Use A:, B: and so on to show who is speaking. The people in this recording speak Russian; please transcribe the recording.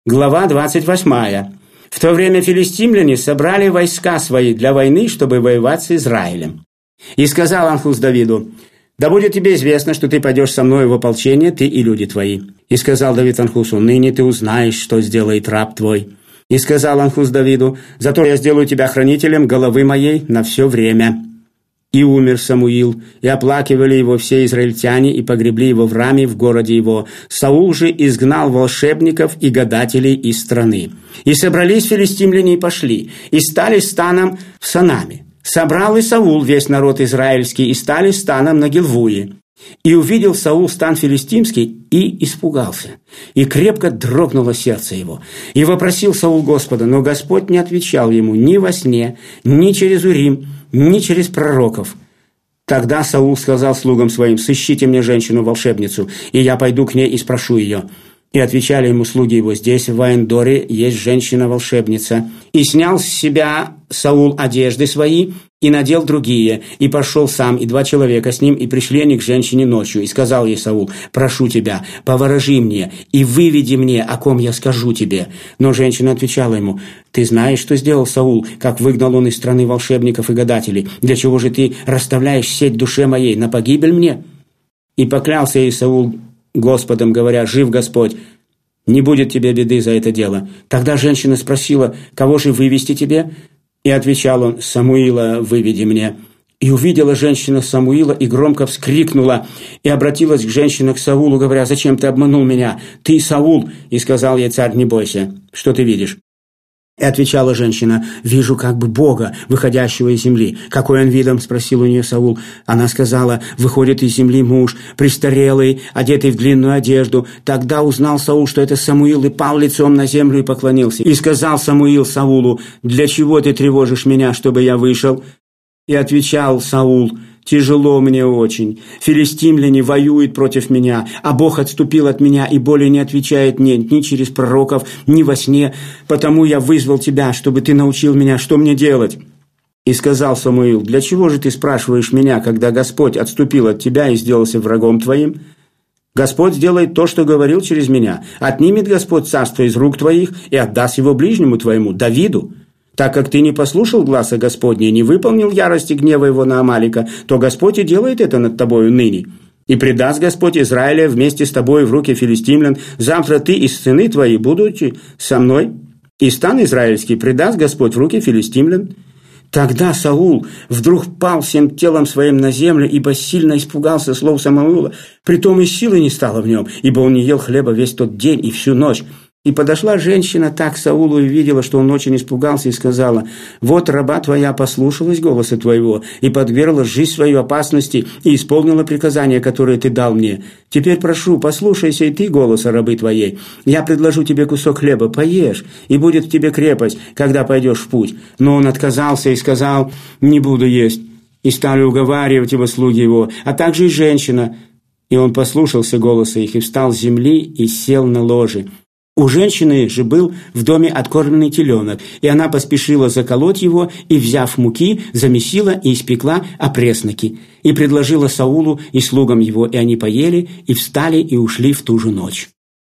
A: Глава 28. В то время филистимляне собрали войска свои для войны, чтобы воевать с Израилем. И сказал Анхус Давиду: «Да будет тебе известно, что ты пойдешь со мною в ополчение, ты и люди твои». И сказал Давид Анхусу: «Ныне ты узнаешь, что сделает раб твой». И сказал Анхус Давиду: «Зато я сделаю тебя хранителем головы моей на все время». И умер Самуил, и оплакивали его все израильтяне, и погребли его в Раме, в городе его. Саул же изгнал волшебников и гадателей из страны. И собрались филистимляне и пошли, и стали станом в Санаме. Собрал и Саул весь народ израильский, и стали станом на Гилвуе. И увидел Саул стан филистимский, и испугался, и крепко дрогнуло сердце его. И вопросил Саул Господа, но Господь не отвечал ему ни во сне, ни через Урим, ни через пророков. Тогда Саул сказал слугам своим: «Сыщите мне женщину-волшебницу, и я пойду к ней и спрошу ее». И отвечали ему слуги его: «Здесь, в Аэндоре, есть женщина-волшебница». И снял с себя Саул одежды свои, и надел другие, и пошел сам, и 2 человека с ним, и пришли они к женщине ночью. И сказал ей Саул: «Прошу тебя, поворожи мне, и выведи мне, о ком я скажу тебе». Но женщина отвечала ему: «Ты знаешь, что сделал Саул, как выгнал он из страны волшебников и гадателей? Для чего же ты расставляешь сеть душе моей на погибель мне?» И поклялся ей Саул Господом, говоря: «Жив Господь, не будет тебе беды за это дело». Тогда женщина спросила: «Кого же вывести тебе?» И отвечал он: «Самуила выведи мне». И увидела женщина Самуила, и громко вскрикнула, и обратилась к женщине, к Саулу, говоря: «Зачем ты обманул меня? Ты Саул?» И сказал ей царь: «Не бойся, что ты видишь?» И отвечала женщина: «Вижу как бы Бога, выходящего из земли». «Какой он видом?» – спросил у нее Саул. Она сказала: «Выходит из земли муж, престарелый, одетый в длинную одежду». Тогда узнал Саул, что это Самуил, и пал лицом на землю и поклонился. И сказал Самуил Саулу: «Для чего ты тревожишь меня, чтобы я вышел?» И отвечал Саул: «Тяжело мне очень. Филистимляне воюют против меня, а Бог отступил от меня и более не отвечает мне ни через пророков, ни во сне. Потому я вызвал тебя, чтобы ты научил меня, что мне делать». И сказал Самуил: «Для чего же ты спрашиваешь меня, когда Господь отступил от тебя и сделался врагом твоим? Господь сделает то, что говорил через меня. Отнимет Господь царство из рук твоих и отдаст его ближнему твоему, Давиду. Так как ты не послушал гласа Господня и не выполнил ярости гнева его на Амалика, то Господь и делает это над тобою ныне. И предаст Господь Израиля вместе с тобой в руки филистимлян. Завтра ты и сыны твои будут со мной, и стан израильский предаст Господь в руки филистимлян». Тогда Саул вдруг пал всем телом своим на землю, ибо сильно испугался слов Самуила. Притом и силы не стало в нем, ибо он не ел хлеба весь тот день и всю ночь. И подошла женщина так к Саулу и видела, что он очень испугался, и сказала: «Вот раба твоя послушалась голоса твоего и подвергла жизнь свою опасности и исполнила приказания, которые ты дал мне. Теперь прошу, послушайся и ты голоса рабы твоей. Я предложу тебе кусок хлеба, поешь, и будет в тебе крепость, когда пойдешь в путь». Но он отказался и сказал: «Не буду есть». И стали уговаривать его слуги его, а также и женщина. И он послушался голоса их и встал с земли и сел на ложе. У женщины же был в доме откормленный теленок, и она поспешила заколоть его, и, взяв муки, замесила и испекла опресноки, и предложила Саулу и слугам его, и они поели, и встали, и ушли в ту же ночь.